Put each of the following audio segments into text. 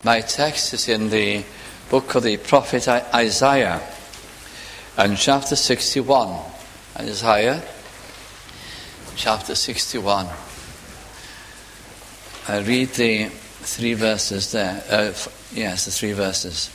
My text is in the book of the prophet Isaiah, and chapter 61. Isaiah, chapter 61. I read the 3 verses there. The 3 verses.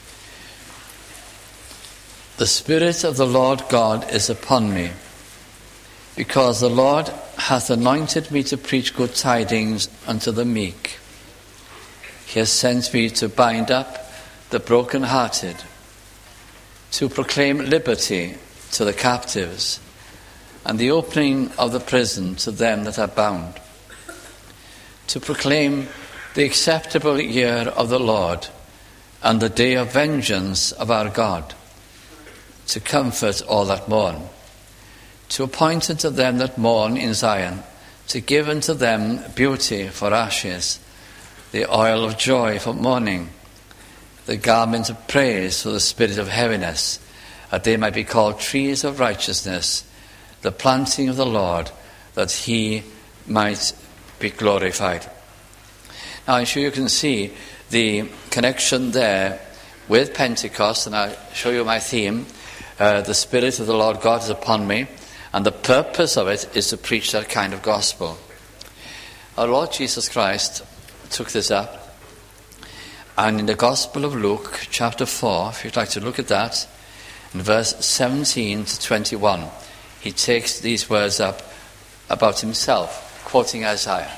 The Spirit of the Lord God is upon me, because the Lord hath anointed me to preach good tidings unto the meek. He has sent me to bind up the brokenhearted, to proclaim liberty to the captives, and the opening of the prison to them that are bound, to proclaim the acceptable year of the Lord, and the day of vengeance of our God, to comfort all that mourn, to appoint unto them that mourn in Zion, to give unto them beauty for ashes, the oil of joy for mourning, the garment of praise for the spirit of heaviness, that they might be called trees of righteousness, the planting of the Lord, that he might be glorified. Now I'm sure you can see the connection there with Pentecost, and I'll show you my theme. The Spirit of the Lord God is upon me, and the purpose of it is to preach that kind of gospel. Our Lord Jesus Christ took this up, and in the Gospel of Luke, chapter 4, if you'd like to look at that, in verse 17 to 21, he takes these words up about himself, quoting Isaiah.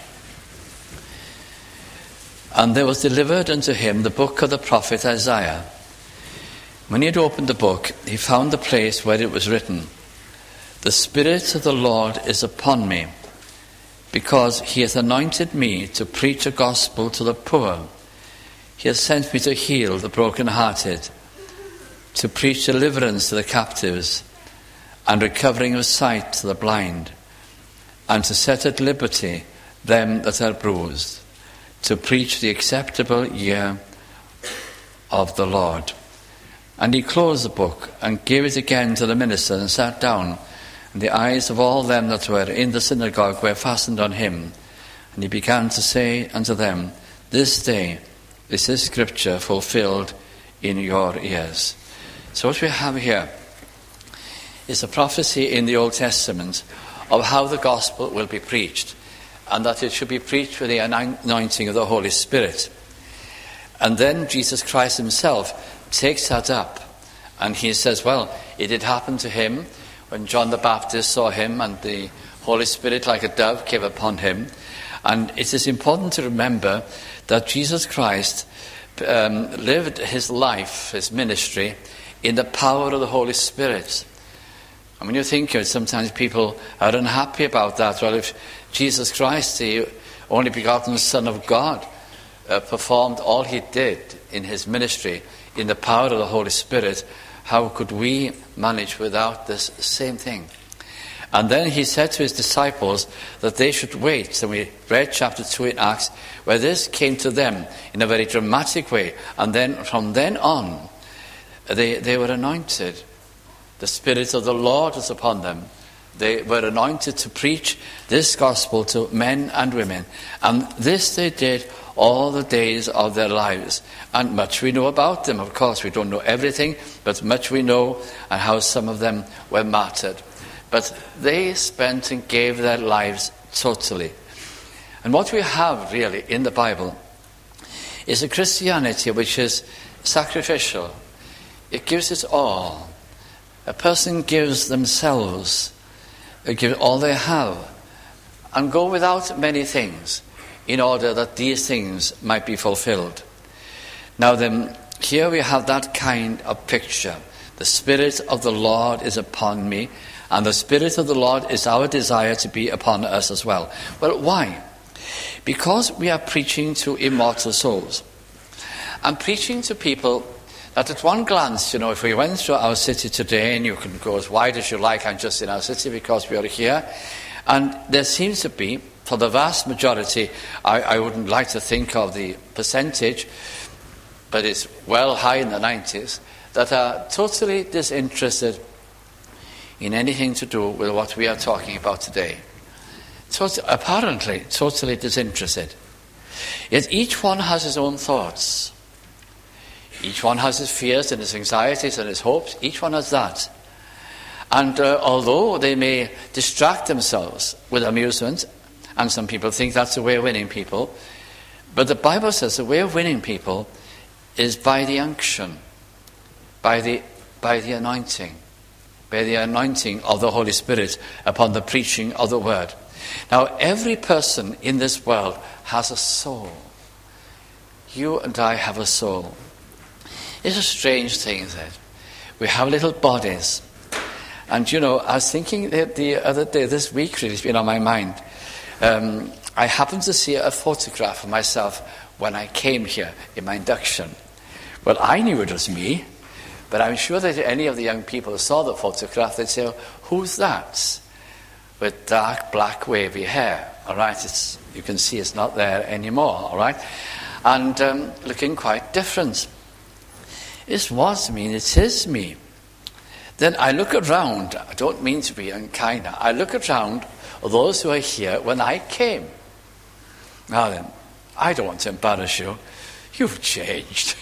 And there was delivered unto him the book of the prophet Isaiah. When he had opened the book, he found the place where it was written, The Spirit of the Lord is upon me, because he hath anointed me to preach a gospel to the poor. He has sent me to heal the brokenhearted, to preach deliverance to the captives, and recovering of sight to the blind, and to set at liberty them that are bruised, to preach the acceptable year of the Lord. And he closed the book, and gave it again to the minister, and sat down. And the eyes of all them that were in the synagogue were fastened on him. And he began to say unto them, This day is this scripture fulfilled in your ears. So what we have here is a prophecy in the Old Testament of how the gospel will be preached, and that it should be preached with the anointing of the Holy Spirit. And then Jesus Christ himself takes that up, and he says, well, it did happen to him when John the Baptist saw him, and the Holy Spirit like a dove came upon him. And it is important to remember that Jesus Christ lived his life, his ministry, in the power of the Holy Spirit. And when you think of it, sometimes people are unhappy about that. Well, if Jesus Christ, the only begotten Son of God, performed all he did in his ministry in the power of the Holy Spirit, how could we manage without this same thing? And then he said to his disciples that they should wait. And we read chapter 2 in Acts, where this came to them in a very dramatic way. And then from then on, they were anointed. The Spirit of the Lord was upon them. They were anointed to preach this gospel to men and women. And this they did all the days of their lives. And much we know about them. Of course, we don't know everything, but much we know, and how some of them were martyred. But they spent and gave their lives totally. And what we have really in the Bible is a Christianity which is sacrificial. It gives it all. A person gives themselves, they give all they have, and go without many things in order that these things might be fulfilled. Now then, here we have that kind of picture. The Spirit of the Lord is upon me, and the Spirit of the Lord is our desire to be upon us as well. Well, why? Because we are preaching to immortal souls. I'm preaching to people that at one glance, if we went through our city today, and you can go as wide as you like, I'm just in our city because we are here, and there seems to be, for the vast majority, I wouldn't like to think of the percentage, but it's well high in the 90s, that are totally disinterested in anything to do with what we are talking about today. Apparently totally disinterested. Yet each one has his own thoughts. Each one has his fears and his anxieties and his hopes. Each one has that. And although they may distract themselves with amusement, and some people think that's the way of winning people, but the Bible says the way of winning people is by the unction, by the anointing, by the anointing of the Holy Spirit upon the preaching of the word. Now, every person in this world has a soul. You and I have a soul. It's a strange thing that we have little bodies. And I was thinking the other day, this week really has been on my mind. I happened to see a photograph of myself when I came here in my induction. Well, I knew it was me, but I'm sure that any of the young people who saw the photograph, they'd say, who's that? With dark, black, wavy hair. All right, you can see it's not there anymore, all right? And looking quite different. It was me, it is me. Then I look around, I don't mean to be unkind, I look around those who are here when I came. Now then, I don't want to embarrass you. You've changed.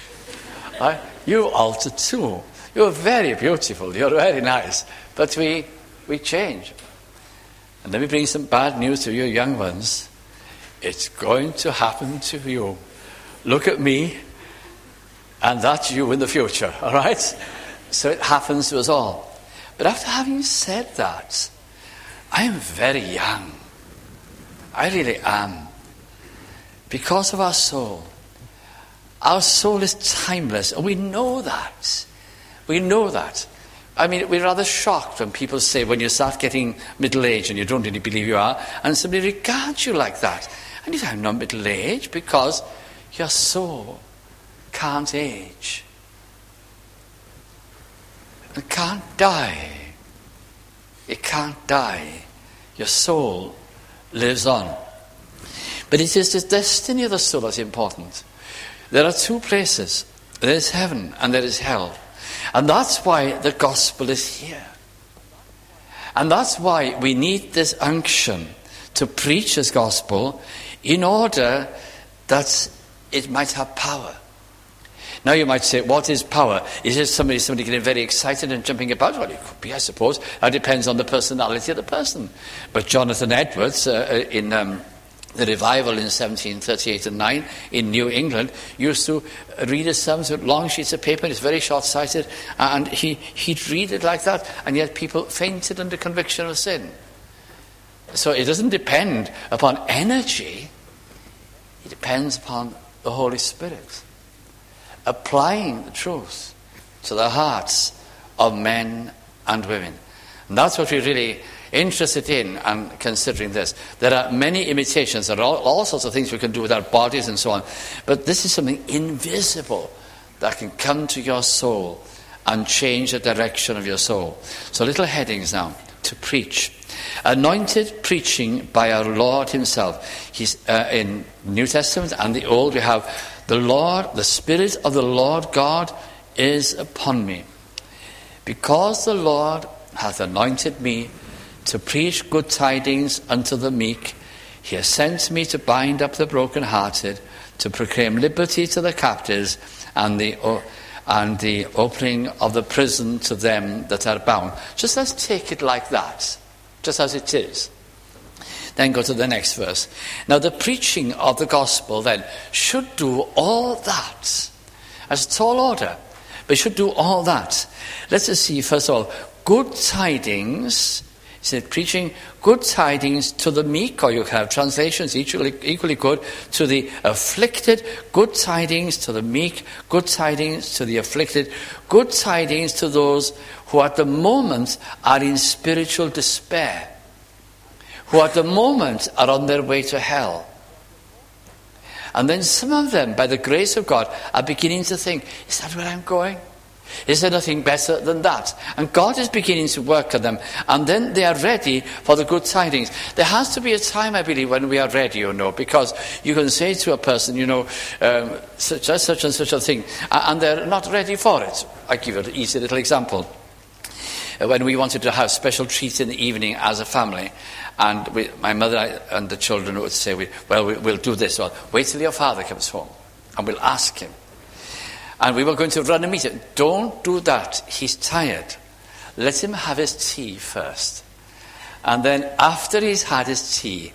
You altered too. You're very beautiful, you're very nice. But we change. And let me bring some bad news to you young ones. It's going to happen to you. Look at me, and that's you in the future, all right? So it happens to us all. But after having said that, I am very young. I really am. Because of our soul. Our soul is timeless, and we know that. We know that. I mean, we're rather shocked when people say, when you start getting middle-aged and you don't really believe you are, and somebody regards you like that. And you say, I'm not middle-aged, because your soul can't age. It can't die. It can't die. Your soul lives on. But it is the destiny of the soul that's important. There are two places. There is heaven and there is hell. And that's why the gospel is here. And that's why we need this unction to preach this gospel in order that it might have power. Now you might say, what is power? Is it somebody getting very excited and jumping about? Well, it could be, I suppose. It depends on the personality of the person. But Jonathan Edwards, in the revival in 1738 and 9 in New England, used to read his psalms with long sheets of paper. It's very short-sighted. And he'd read it like that. And yet people fainted under conviction of sin. So it doesn't depend upon energy. It depends upon the Holy Spirit applying the truth to the hearts of men and women. And that's what we're really interested in and considering this. There are many imitations. There are all sorts of things we can do with our bodies and so on. But this is something invisible that can come to your soul and change the direction of your soul. So little headings now. To preach. Anointed preaching by our Lord himself. He's in New Testament and the Old we have the Lord, the Spirit of the Lord God is upon me, because the Lord hath anointed me to preach good tidings unto the meek. He has sent me to bind up the brokenhearted, to proclaim liberty to the captives, and the opening of the prison to them that are bound. Just let's take it like that, just as it is. Then go to the next verse. Now the preaching of the gospel then should do all that. As a tall order, but it should do all that. Let's just see, first of all, good tidings. He said, preaching good tidings to the meek, or you can have translations equally good, to the afflicted, good tidings to the meek, good tidings to the afflicted, good tidings to those who at the moment are in spiritual despair, who at the moment are on their way to hell. And then some of them, by the grace of God, are beginning to think, is that where I'm going? Is there nothing better than that? And God is beginning to work on them. And then they are ready for the good tidings. There has to be a time, I believe, when we are ready, because you can say to a person, such and such a thing, and they're not ready for it. I give you an easy little example. when we wanted to have special treats in the evening as a family, and my mother and the children would say, we'll do this. Well, wait till your father comes home, and we'll ask him. And we were going to run a meeting. Don't do that. He's tired. Let him have his tea first. And then after he's had his tea,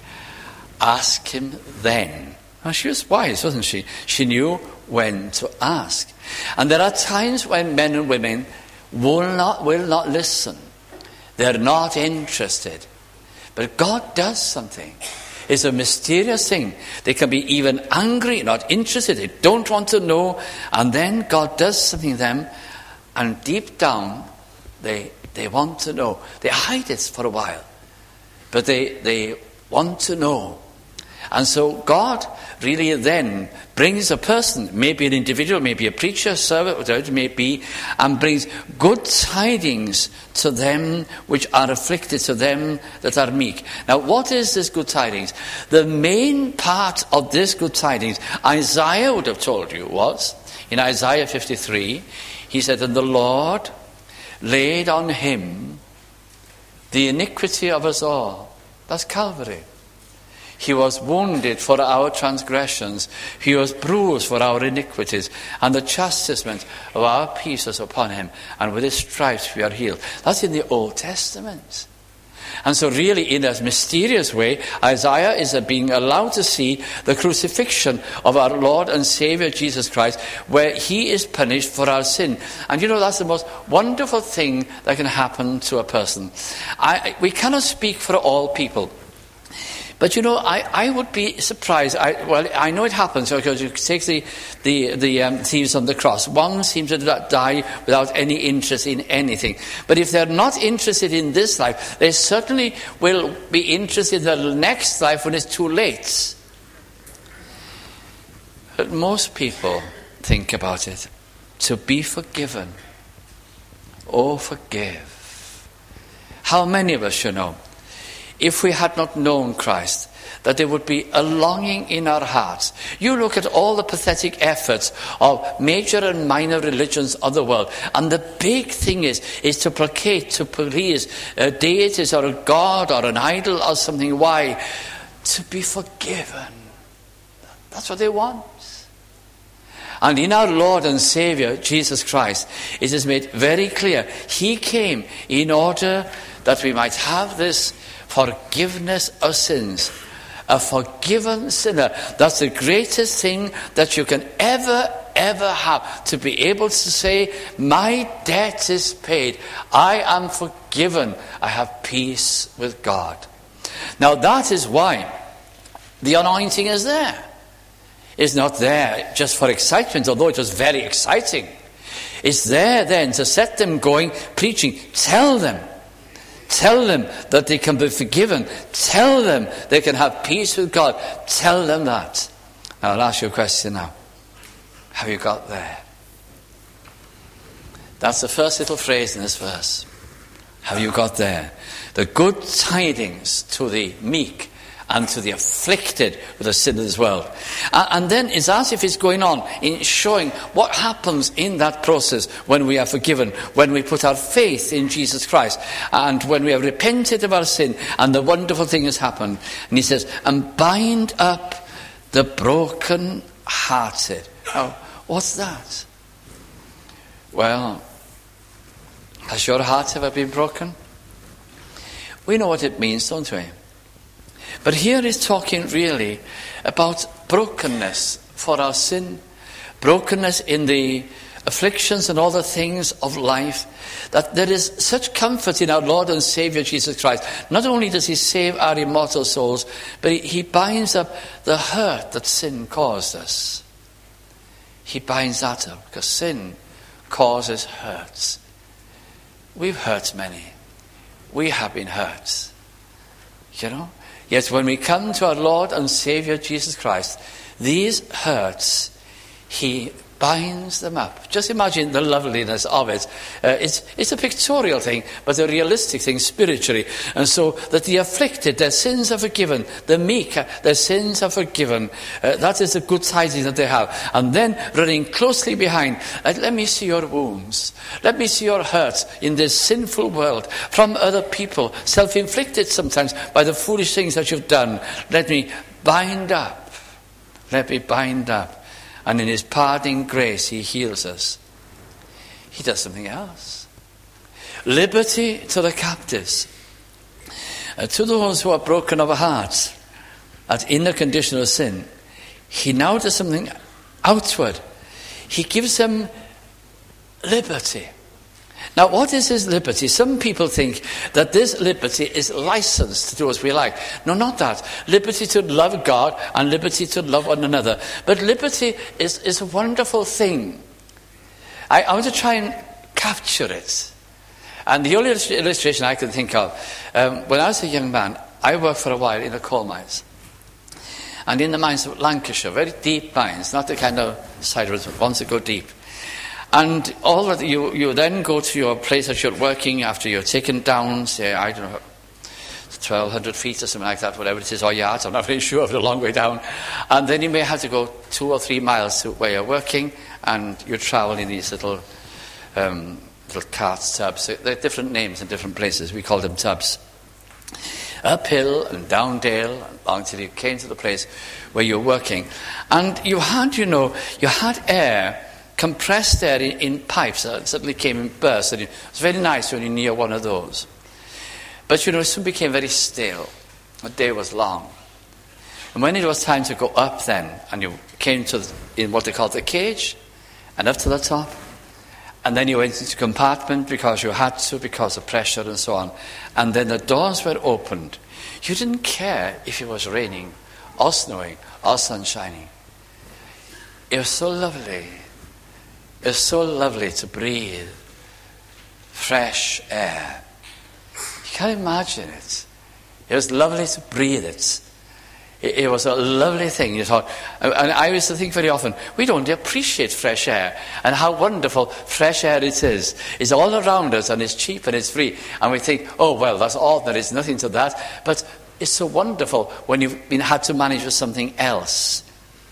ask him then. Well, she was wise, wasn't she? She knew when to ask. And there are times when men and women will not listen. They're not interested. But God does something. It's a mysterious thing. They can be even angry, not interested. They don't want to know. And then God does something to them. And deep down, they want to know. They hide it for a while. But they want to know. And so God really then brings a person, maybe an individual, maybe a preacher, servant, whatever it may be, and brings good tidings to them which are afflicted, to them that are meek. Now, what is this good tidings? The main part of this good tidings, Isaiah would have told you, was, in Isaiah 53, he said, and the Lord laid on him the iniquity of us all. That's Calvary. He was wounded for our transgressions. He was bruised for our iniquities. And the chastisement of our peace was upon him. And with his stripes we are healed. That's in the Old Testament. And so really, in a mysterious way, Isaiah is being allowed to see the crucifixion of our Lord and Savior Jesus Christ, where he is punished for our sin. And you know, that's the most wonderful thing that can happen to a person. We cannot speak for all people. But you know, I would be surprised. I know it happens because you take the thieves on the cross. One seems to die without any interest in anything. But if they're not interested in this life, they certainly will be interested in the next life when it's too late. But most people think about it. To be forgiven. Oh, forgive. How many of us, you know, if we had not known Christ, that there would be a longing in our hearts. You look at all the pathetic efforts of major and minor religions of the world, and the big thing is to placate, to please deities or a god or an idol or something. Why? To be forgiven. That's what they want. And in our Lord and Savior, Jesus Christ, it is made very clear. He came in order that we might have this forgiveness of sins. A forgiven sinner. That's the greatest thing that you can ever have. To be able to say, my debt is paid. I am forgiven. I have peace with God. Now that is why the anointing is there. It's not there just for excitement, although it was very exciting. It's there then to set them going, preaching. Tell them that they can be forgiven. Tell them they can have peace with God. Tell them that. Now I'll ask you a question now. Have you got there? That's the first little phrase in this verse. Have you got there? The good tidings to the meek and to the afflicted with the sin of this world. And then it's as if it's going on in showing what happens in that process when we are forgiven, when we put our faith in Jesus Christ, and when we have repented of our sin, and the wonderful thing has happened. And he says, and bind up the broken-hearted. Now, what's that? Well, has your heart ever been broken? We know what it means, don't we? But here he's talking really about brokenness for our sin, brokenness in the afflictions and all the things of life, that there is such comfort in our Lord and Savior Jesus Christ. Not only does he save our immortal souls, but he binds up the hurt that sin caused us. He binds that up because sin causes hurts. We've hurt many. We have been hurt. You know? Yet when we come to our Lord and Savior Jesus Christ, these hurts he binds them up. Just imagine the loveliness of it. It's a pictorial thing, but a realistic thing spiritually. And so that the afflicted, their sins are forgiven. The meek, their sins are forgiven. That is the good tidings that they have. And then running closely behind, let me see your wounds. Let me see your hurts in this sinful world from other people, self-inflicted sometimes by the foolish things that you've done. Let me bind up. Let me bind up. And in his pardoning grace, he heals us. He does something else. Liberty to the captives. To those who are broken of heart, in the condition of sin, he now does something outward. He gives them liberty. Now, what is his liberty? Some people think that this liberty is licensed to do as we like. No, not that. Liberty to love God and liberty to love one another. But liberty is a wonderful thing. I want to try and capture it. And the only illustration I can think of, when I was a young man, I worked for a while in the coal mines. And in the mines of Lancashire, very deep mines, not the kind of sideways ones that go deep. And all that you then go to your place that you're working after you're taken down, say, I don't know, 1,200 feet or something like that, whatever it is, or yards, I'm not really sure, but a long way down. And then you may have to go 2 or 3 miles to where you're working, and you travel in these little carts, tubs. They're different names in different places. We call them tubs. Uphill and down dale, until you came to the place where you're working. And you had air, compressed air in pipes that suddenly came in bursts. And it was very nice when you're near one of those. But it soon became very still. The day was long. And when it was time to go up then, and you came in what they call the cage, and up to the top, and then you went into compartment because you had to, because of pressure and so on. And then the doors were opened. You didn't care if it was raining or snowing or sun shining. It was so lovely. It was so lovely to breathe fresh air. You can't imagine it. It was lovely to breathe it. It was a lovely thing, you thought. And I used to think very often, we don't appreciate fresh air and how wonderful fresh air it is. It's all around us and it's cheap and it's free. And we think, oh, well, that's all. There is nothing to that. But it's so wonderful when you've had to manage with something else.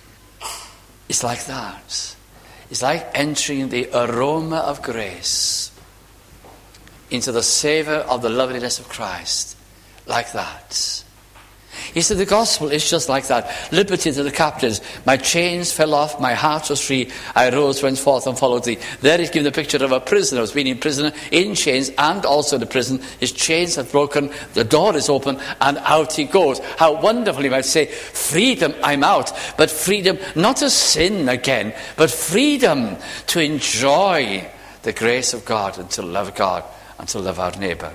It's like that. It's like entering the aroma of grace into the savour of the loveliness of Christ. Like that. He said the gospel is just like that. Liberty to the captives. My chains fell off, my heart was free. I rose, went forth and followed thee. There he's given the picture of a prisoner who's been in prison, in chains, and also in the prison. His chains have broken, the door is open, and out he goes. How wonderful, he might say, freedom, I'm out. But freedom not to sin again, but freedom to enjoy the grace of God and to love God and to love our neighbour.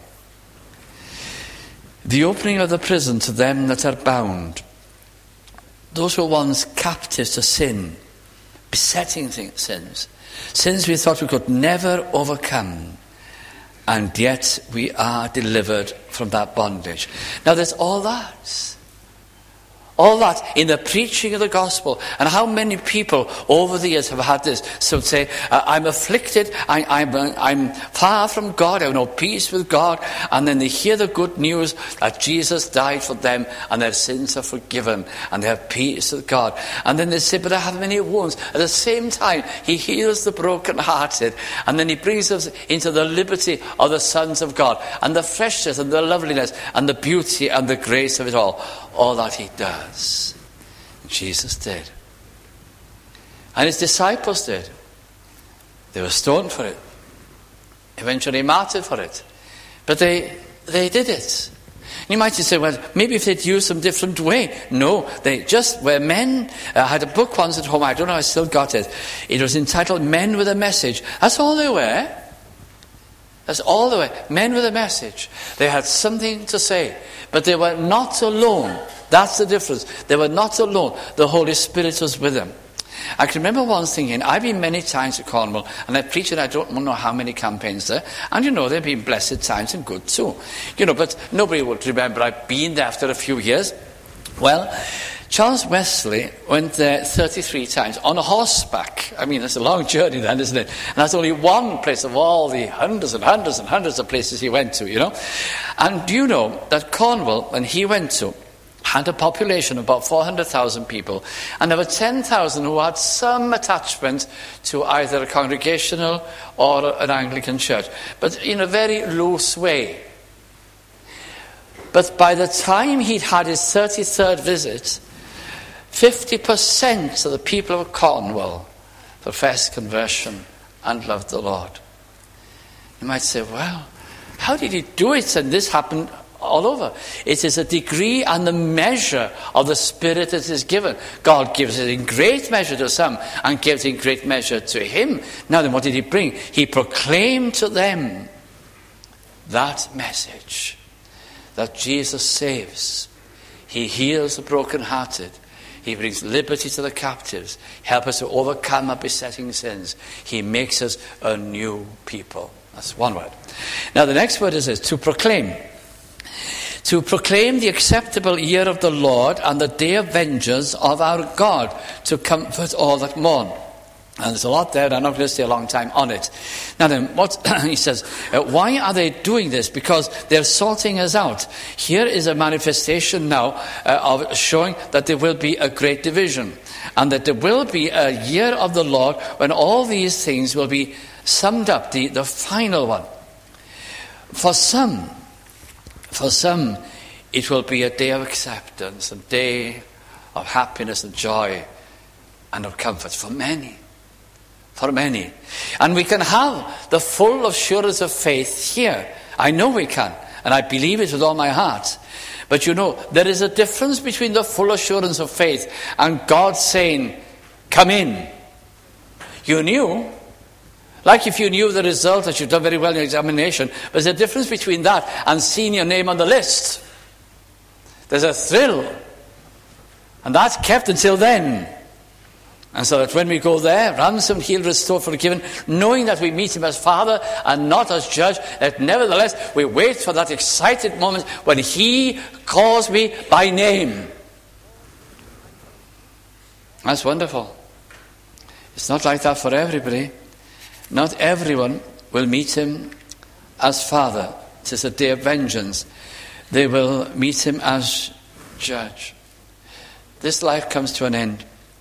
The opening of the prison to them that are bound. Those were once captives to sin, besetting sins. Sins we thought we could never overcome. And yet we are delivered from that bondage. Now there's all that. All that in the preaching of the gospel. And how many people over the years have had this? Some say, I'm afflicted, I'm far from God, I have no peace with God. And then they hear the good news that Jesus died for them and their sins are forgiven and they have peace with God. And then they say, but I have many wounds. At the same time, he heals the brokenhearted. And then he brings us into the liberty of the sons of God. And the freshness and the loveliness and the beauty and the grace of it all. All that he does. Jesus did. And his disciples did. They were stoned for it. Eventually martyred for it. But they did it. And you might just say, well, maybe if they'd used some different way. No, they just were men. I had a book once at home, I don't know, I still got it. It was entitled Men with a Message. That's all they were. That's all they were. Men with a message. They had something to say. But they were not alone. That's the difference. They were not alone. The Holy Spirit was with them. I can remember once thinking, I've been many times to Cornwall, and I've preached in I don't know how many campaigns there. And they've been blessed times and good too. But nobody would remember I've been there after a few years. Well, Charles Wesley went there 33 times on a horseback. I mean, it's a long journey then, isn't it? And that's only one place of all the hundreds and hundreds and hundreds of places he went to, you know. And do you know that Cornwall, when he went to, had a population of about 400,000 people, and there were 10,000 who had some attachment to either a Congregational or an Anglican church, but in a very loose way. But by the time he'd had his 33rd visit, 50% of the people of Cornwall professed conversion and loved the Lord. You might say, well, how did he do it? And this happened all over. It is a degree and the measure of the Spirit that is given. God gives it in great measure to some and gives it in great measure to him. Now then, what did he bring? He proclaimed to them that message, that Jesus saves. He heals the brokenhearted. He brings liberty to the captives. Help us to overcome our besetting sins. He makes us a new people. That's one word. Now the next word is this, to proclaim. To proclaim the acceptable year of the Lord and the day of vengeance of our God, to comfort all that mourn. And there's a lot there, I'm not going to stay a long time on it. Now then, what he says, why are they doing this? Because they're sorting us out. Here is a manifestation now of showing that there will be a great division, and that there will be a year of the Lord when all these things will be summed up, the final one. For some, it will be a day of acceptance, a day of happiness and joy and of comfort for many. For many. And we can have the full assurance of faith here. I know we can. And I believe it with all my heart. But you know, there is a difference between the full assurance of faith and God saying, come in. You knew. Like if you knew the result that you've done very well in your examination. But there's a difference between that and seeing your name on the list. There's a thrill. And that's kept until then. And so that when we go there, ransomed, healed, restored, forgiven, knowing that we meet him as Father and not as Judge, that nevertheless we wait for that excited moment when he calls me by name. That's wonderful. It's not like that for everybody. Not everyone will meet him as Father. It is a day of vengeance. They will meet him as Judge. This life comes to an end.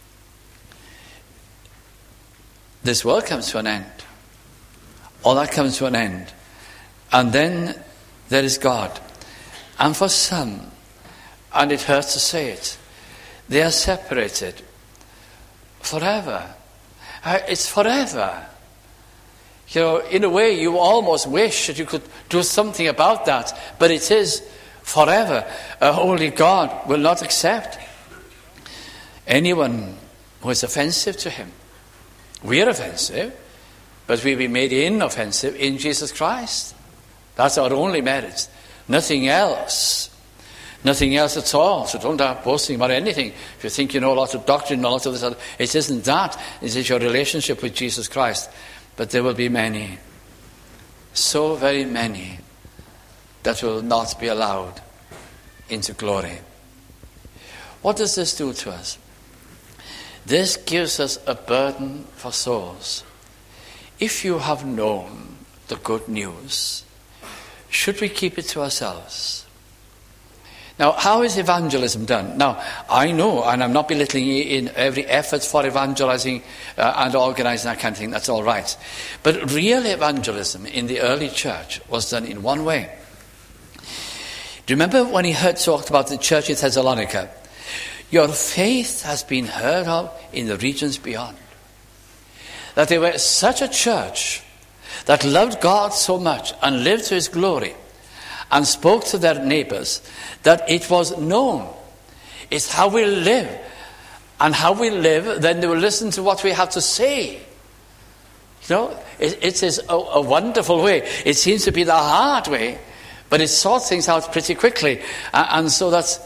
This world comes to an end. All that comes to an end. And then there is God. And for some, and it hurts to say it, they are separated forever. It's forever. You know, in a way, you almost wish that you could do something about that, but it is forever. A holy God will not accept anyone who is offensive to him. We are offensive, but we'll be made inoffensive in Jesus Christ. That's our only merit. Nothing else. Nothing else at all. So don't start boasting about anything. If you think you know a lot of doctrine and a lot of this other, it isn't that. It is your relationship with Jesus Christ. But there will be many, so very many, that will not be allowed into glory. What does this do to us? This gives us a burden for souls. If you have known the good news, should we keep it to ourselves? Now, how is evangelism done? Now, I know, and I'm not belittling in every effort for evangelizing and organizing that kind of thing, that's all right. But real evangelism in the early church was done in one way. Do you remember when he talked about the church in Thessalonica? Your faith has been heard of in the regions beyond. That they were such a church that loved God so much and lived to his glory and spoke to their neighbors that it was known. It's how we live. And how we live, then they will listen to what we have to say. You know, it is a wonderful way. It seems to be the hard way, but it sorts things out pretty quickly. And so that's...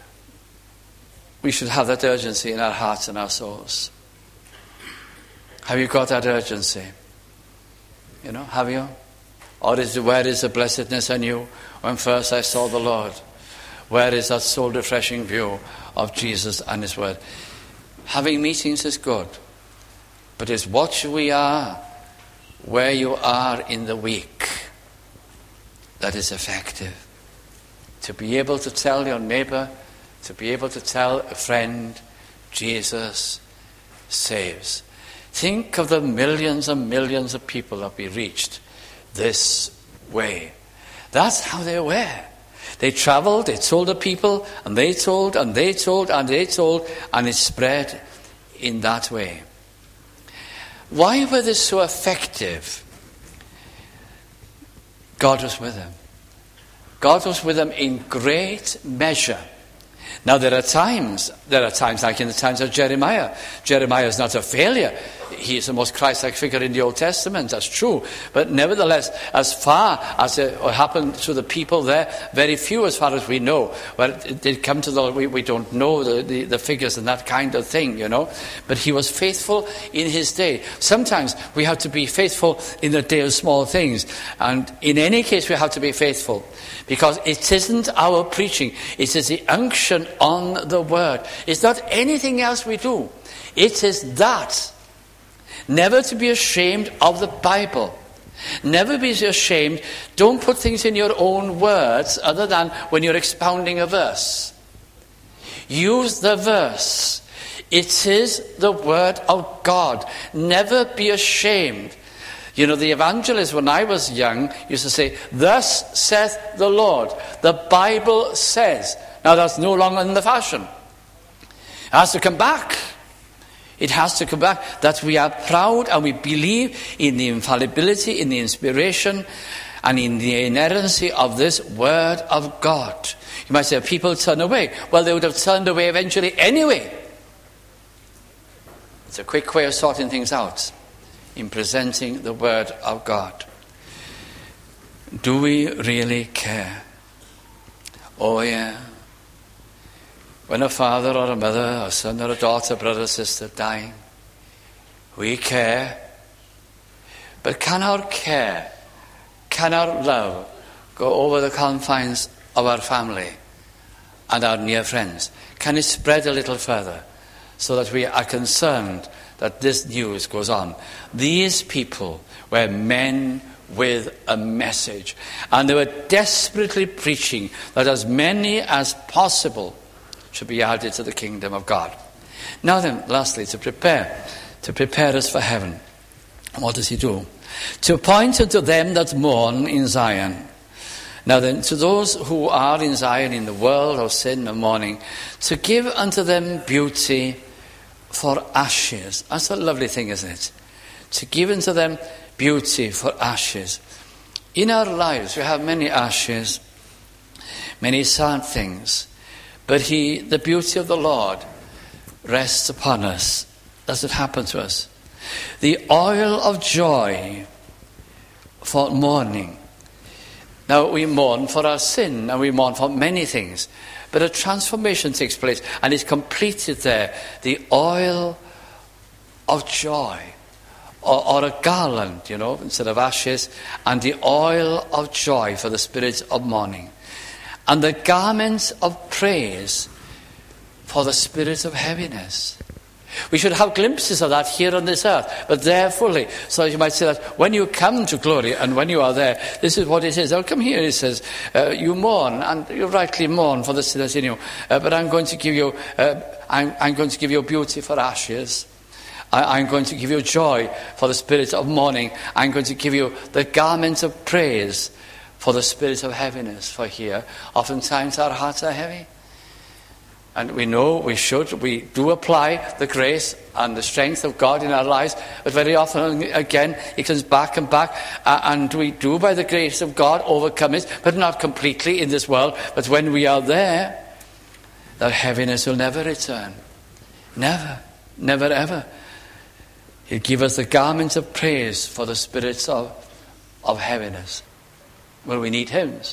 we should have that urgency in our hearts and our souls. Have you got that urgency? You know, have you? Or where is the blessedness I knew when first I saw the Lord? Where is that soul refreshing view of Jesus and his word? Having meetings is good, but it's what we are, where you are in the week, that is effective. To be able to tell your neighbor, to be able to tell a friend, Jesus saves. Think of the millions and millions of people that we reached this way. That's how they were. They traveled, they told the people, and they told, and they told, and they told, and it spread in that way. Why were they so effective? God was with them. God was with them in great measure. Now there are times like in the times of Jeremiah. Jeremiah is not a failure. He is the most Christ-like figure in the Old Testament, that's true. But nevertheless, as far as it happened to the people there, very few as far as we know. Well, it did come to we don't know the figures and that kind of thing, you know. But he was faithful in his day. Sometimes we have to be faithful in the day of small things. And in any case, we have to be faithful. Because it isn't our preaching. It is the unction on the word. It's not anything else we do. It is that. Never to be ashamed of the Bible. Never be ashamed. Don't put things in your own words other than when you're expounding a verse. Use the verse. It is the word of God. Never be ashamed. You know, the evangelists, when I was young, used to say, "Thus saith the Lord." The Bible says. Now that's no longer in the fashion. It has to come back. It has to come back that we are proud and we believe in the infallibility, in the inspiration, and in the inerrancy of this word of God. You might say, people turn away. Well, they would have turned away eventually anyway. It's a quick way of sorting things out in presenting the word of God. Do we really care? Oh yeah. When a father or a mother, a son or a daughter, brother or sister dying, we care. But can our care, can our love go over the confines of our family and our near friends? Can it spread a little further so that we are concerned that this news goes on? These people were men with a message, and they were desperately preaching that as many as possible should be added to the kingdom of God. Now then, lastly, to prepare us for heaven. What does he do? To point unto them that mourn in Zion. Now then, to those who are in Zion, in the world of sin and mourning, to give unto them beauty for ashes. That's a lovely thing, isn't it? To give unto them beauty for ashes. In our lives, we have many ashes, many sad things. But the beauty of the Lord rests upon us. Does it happen to us? The oil of joy for mourning. Now we mourn for our sin and we mourn for many things. But a transformation takes place and is completed there. The oil of joy. Or a garland, you know, instead of ashes. And the oil of joy for the spirit of mourning. And the garments of praise for the spirit of heaviness. We should have glimpses of that here on this earth, but there fully. So you might say that when you come to glory and when you are there, this is what it is. I'll come here, it says, you mourn, and you rightly mourn for the sinners in you. But I'm going to give you, I'm going to give you beauty for ashes. I'm going to give you joy for the spirit of mourning. I'm going to give you the garments of praise for the spirit of heaviness. For here, oftentimes our hearts are heavy. And we know we do apply the grace and the strength of God in our lives. But very often, again, it comes back and back. And we do, by the grace of God, overcome it. But not completely in this world. But when we are there, that heaviness will never return. Never. Never, ever. He'll give us the garments of praise for the spirits of heaviness. Will we need hymns?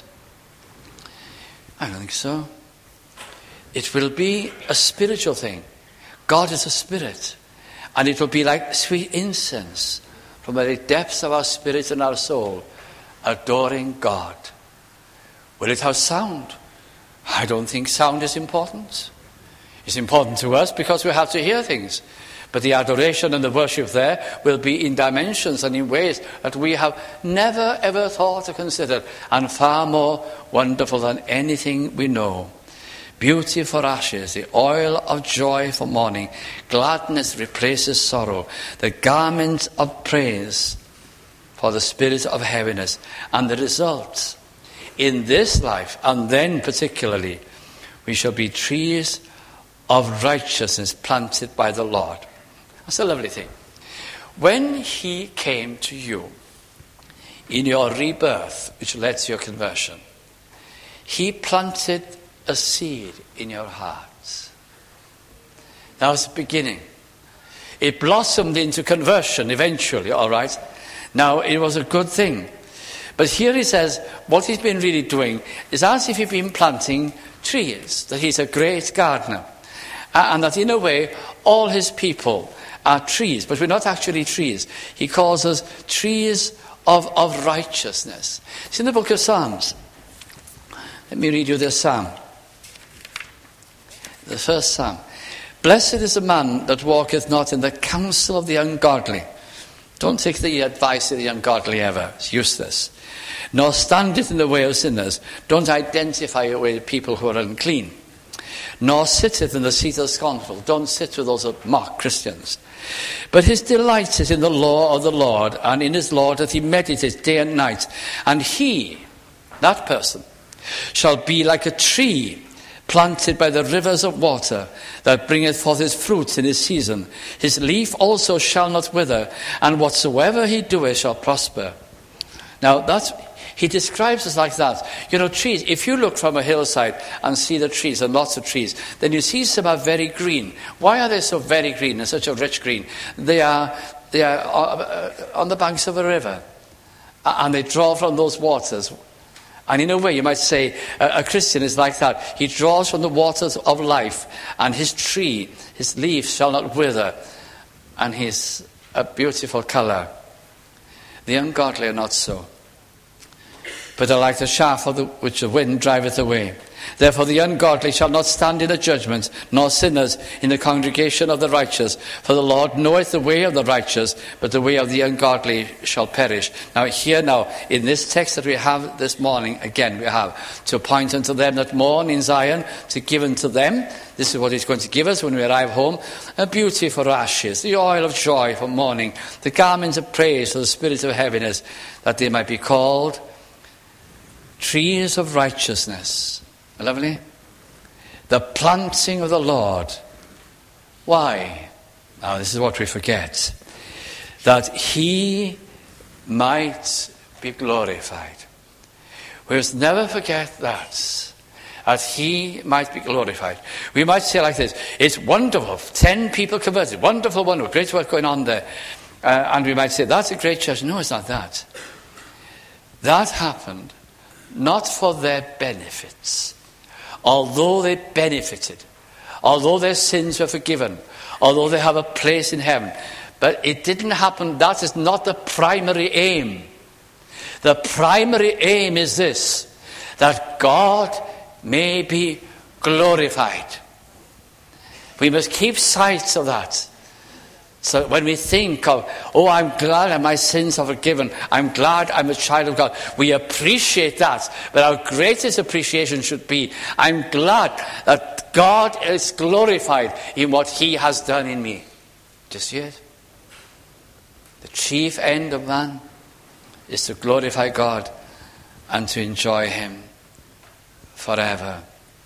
I don't think so. It will be a spiritual thing. God is a spirit. And it will be like sweet incense from the depths of our spirit and our soul, adoring God. Will it have sound? I don't think sound is important. It's important to us because we have to hear things. But the adoration and the worship there will be in dimensions and in ways that we have never ever thought or considered, and far more wonderful than anything we know. Beauty for ashes, the oil of joy for mourning, gladness replaces sorrow, the garment of praise for the spirit of heaviness. And the result in this life, and then particularly, we shall be trees of righteousness planted by the Lord. That's a lovely thing. When he came to you in your rebirth, which led to your conversion, he planted a seed in your hearts. That was the beginning. It blossomed into conversion eventually, all right? Now, it was a good thing. But here he says, what he's been really doing is as if he'd been planting trees, that he's a great gardener. And that in a way, all his people are trees, but we're not actually trees. He calls us trees of righteousness. It's in the book of Psalms. Let me read you this psalm. The first psalm. Blessed is the man that walketh not in the counsel of the ungodly. Don't take the advice of the ungodly ever. It's useless. Nor standeth in the way of sinners. Don't identify it with people who are unclean. Nor sitteth in the seat of the scornful. Don't sit with those that mock Christians. But his delight is in the law of the Lord, and in his law doth he meditate day and night. And he, that person, shall be like a tree planted by the rivers of water, that bringeth forth his fruits in his season. His leaf also shall not wither, and whatsoever he doeth shall prosper. Now he describes us like that. You know, trees, if you look from a hillside and see the trees, and lots of trees, then you see some are very green. Why are they so very green and such a rich green? They are on the banks of a river, and they draw from those waters. And in a way, you might say, a Christian is like that. He draws from the waters of life, and his tree, his leaves shall not wither, and he's a beautiful colour. The ungodly are not so, but are like the chaff which the wind driveth away. Therefore the ungodly shall not stand in the judgment, nor sinners in the congregation of the righteous. For the Lord knoweth the way of the righteous, but the way of the ungodly shall perish. Now in this text that we have this morning, again we have to point unto them that mourn in Zion, to give unto them, this is what he's going to give us when we arrive home, a beauty for ashes, the oil of joy for mourning, the garments of praise for the spirit of heaviness, that they might be called trees of righteousness. Lovely. The planting of the Lord. Why? Now this is what we forget. That he might be glorified. We must never forget that. That he might be glorified. We might say like this, it's wonderful, 10 people converted, wonderful, great work going on there. And we might say, that's a great church. No, it's not that. That happened not for their benefits. Although they benefited, although their sins were forgiven, although they have a place in heaven. But it didn't happen. That is not the primary aim. The primary aim is this, that God may be glorified. We must keep sight of that. So when we think of, I'm glad that my sins are forgiven, I'm glad I'm a child of God, we appreciate that. But our greatest appreciation should be, I'm glad that God is glorified in what he has done in me. Do you see it? The chief end of man is to glorify God and to enjoy him forever.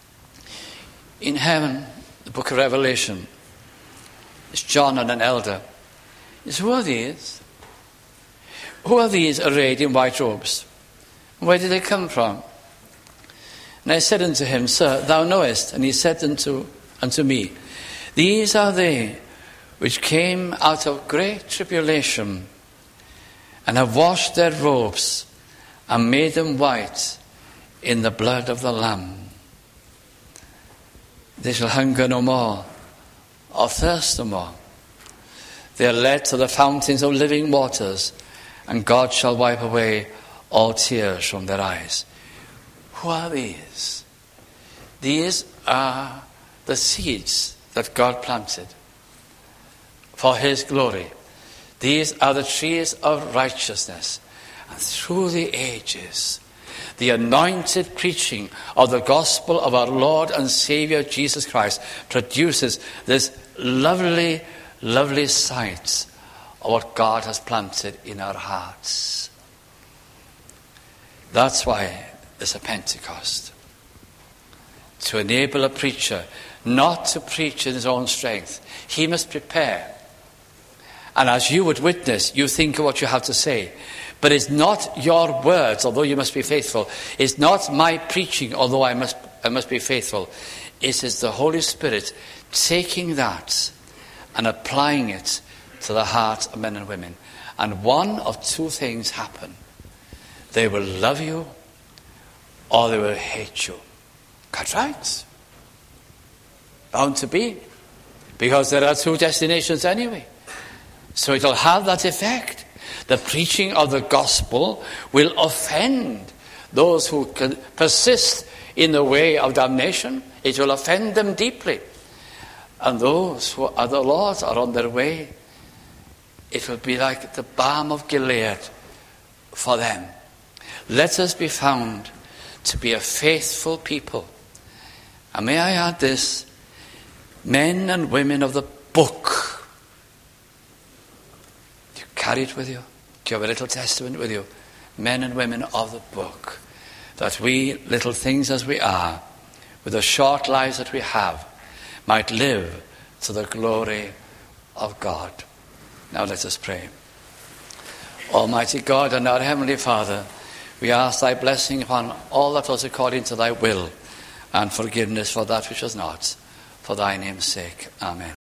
In heaven, the book of Revelation, it's John and an elder. Who are these? Who are these arrayed in white robes? Where did they come from? And I said unto him, Sir, thou knowest. And he said unto me, These are they which came out of great tribulation, and have washed their robes, and made them white in the blood of the Lamb. They shall hunger no more, or thirst no more. They are led to the fountains of living waters, and God shall wipe away all tears from their eyes. Who are these? These are the seeds that God planted for his glory. These are the trees of righteousness. And through the ages, the anointed preaching of the gospel of our Lord and Savior Jesus Christ produces this lovely, lovely sight of what God has planted in our hearts. That's why there's a Pentecost. To enable a preacher not to preach in his own strength. He must prepare. And as you would witness, you think of what you have to say. But it's not your words, although you must be faithful. It's not my preaching, although I must be faithful. It is the Holy Spirit taking that and applying it to the hearts of men and women. And one of two things happen. They will love you or they will hate you. That's right. Bound to be. Because there are two destinations anyway. So it will have that effect. The preaching of the gospel will offend those who can persist in the way of damnation. It will offend them deeply. And those who are the Lord's are on their way. It will be like the balm of Gilead for them. Let us be found to be a faithful people. And may I add this, men and women of the book. Do you carry it with you? Do you have a little testament with you? Men and women of the book. That we, little things as we are, with the short lives that we have, might live to the glory of God. Now let us pray. Almighty God and our Heavenly Father, we ask thy blessing upon all that was according to thy will, and forgiveness for that which was not, for thy name's sake. Amen.